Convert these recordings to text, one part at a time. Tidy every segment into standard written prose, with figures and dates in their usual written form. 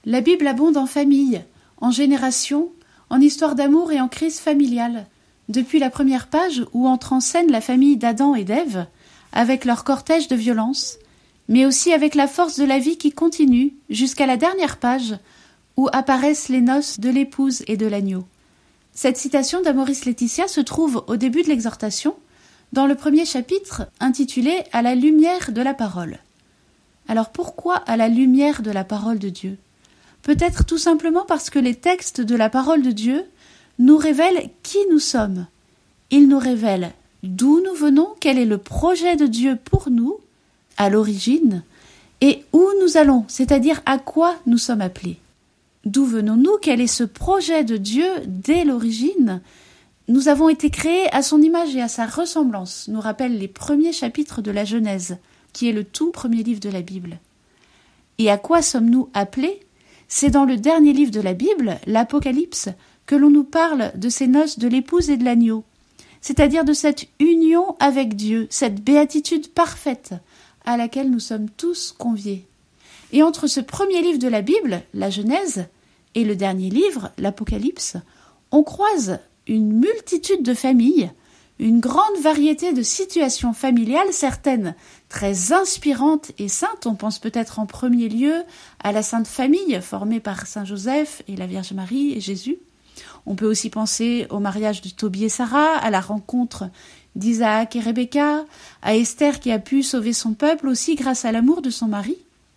La Bible abonde en famille, en génération, en histoire d'amour et en crise familiale. Depuis la première page où entre en scène la famille d'Adam et d'Ève, avec leur cortège de violence, mais aussi avec la force de la vie qui continue jusqu'à la dernière page où apparaissent les noces de l'épouse et de l'agneau. Cette citation d'Amoris Laetitia se trouve au début de l'exhortation, dans le premier chapitre intitulé « À la lumière de la parole ». Alors pourquoi à la lumière de la parole de Dieu ? Peut-être tout simplement parce que les textes de la parole de Dieu nous révèlent qui nous sommes. Ils nous révèlent d'où nous venons, quel est le projet de Dieu pour nous, à l'origine, et où nous allons, c'est-à-dire à quoi nous sommes appelés. D'où venons-nous? Quel est ce projet de Dieu dès l'origine? Nous avons été créés à son image et à sa ressemblance, nous rappellent les premiers chapitres de la Genèse, qui est le tout premier livre de la Bible. Et à quoi sommes-nous appelés? C'est dans le dernier livre de la Bible, l'Apocalypse, que l'on nous parle de ces noces de l'épouse et de l'agneau, c'est-à-dire de cette union avec Dieu, cette béatitude parfaite à laquelle nous sommes tous conviés. Et entre ce premier livre de la Bible, la Genèse, et le dernier livre, l'Apocalypse, on croise une multitude de familles, une grande variété de situations familiales, certaines très inspirantes et saintes. On pense peut-être en premier lieu à la Sainte Famille formée par Saint Joseph et la Vierge Marie et Jésus. On peut aussi penser au mariage de Tobie et Sarah, à la rencontre d'Isaac et Rebecca, à Esther qui a pu sauver son peuple aussi grâce à l'amour de son mari.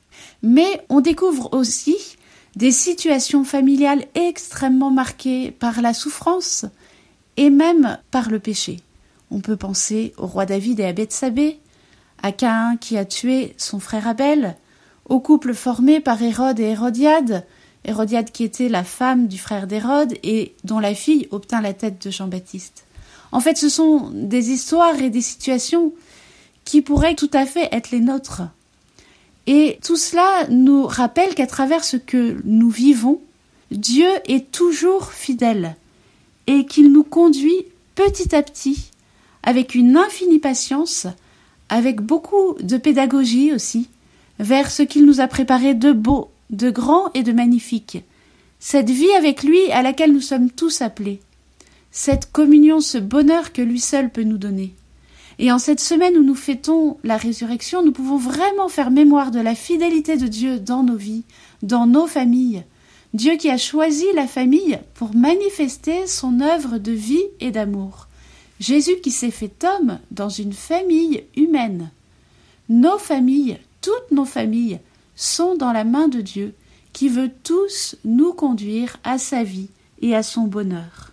Mais on découvre aussi des situations familiales extrêmement marquées par la souffrance et même par le péché. On peut penser au roi David et à Bethsabée, à Caïn qui a tué son frère Abel, au couple formé par Hérode et Hérodiade, Hérodiade qui était la femme du frère d'Hérode et dont la fille obtint la tête de Jean-Baptiste. En fait, ce sont des histoires et des situations qui pourraient tout à fait être les nôtres. Et tout cela nous rappelle qu'à travers ce que nous vivons, Dieu est toujours fidèle et qu'il nous conduit petit à petit, avec une infinie patience, avec beaucoup de pédagogie aussi, vers ce qu'il nous a préparé de beau, de grand et de magnifique. Cette vie avec lui à laquelle nous sommes tous appelés. Cette communion, ce bonheur que lui seul peut nous donner. Et en cette semaine où nous fêtons la résurrection, nous pouvons vraiment faire mémoire de la fidélité de Dieu dans nos vies, dans nos familles. Dieu qui a choisi la famille pour manifester son œuvre de vie et d'amour. Jésus qui s'est fait homme dans une famille humaine. Nos familles, toutes nos familles, sont dans la main de Dieu qui veut tous nous conduire à sa vie et à son bonheur.